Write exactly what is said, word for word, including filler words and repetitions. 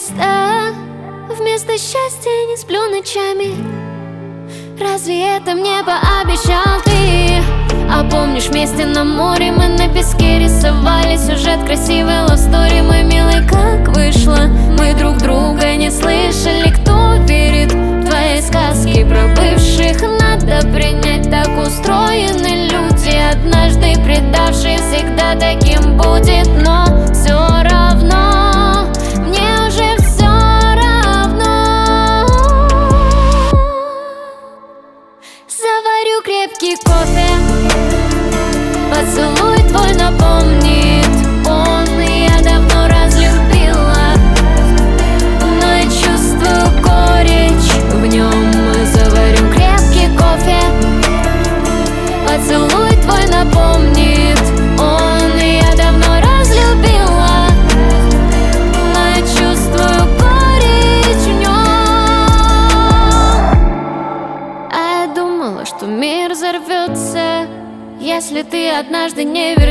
место. Вместо счастья не сплю ночами. Разве это мне пообещал ты? А помнишь, вместе на море мы на песке рисовали сюжет красивой love story? Мой милый, как вышло, мы друг друга не слышали. Кто верит в твои сказки про бывших? Надо принять, так устроены люди. Однажды предавший всегда таким будет. Но все равно мне уже все равно. Заварю крепкий кофе, поцелуй твой напомнит он. Я давно разлюбила, но я чувствую горечь в нем. Заварю крепкий кофе, поцелуй твой напомнит он. Я давно разлюбила, но я чувствую горечь в нем. А я думала, что мир взорвется, если ты однажды не вернешься.